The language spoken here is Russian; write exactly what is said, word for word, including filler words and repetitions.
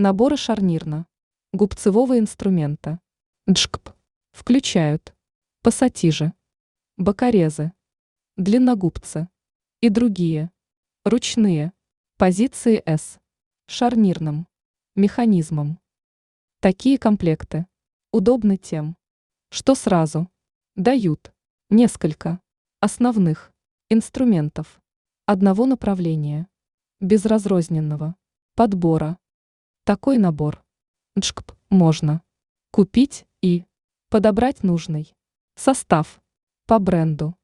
Наборы шарнирно-губцевого инструмента джкп включают пассатижи, бокорезы, длинногубцы и другие ручные позиции с шарнирным механизмом. Такие комплекты удобны тем, что сразу дают несколько основных инструментов одного направления, без разрозненного подбора. Такой набор джкп можно купить и подобрать нужный состав по бренду.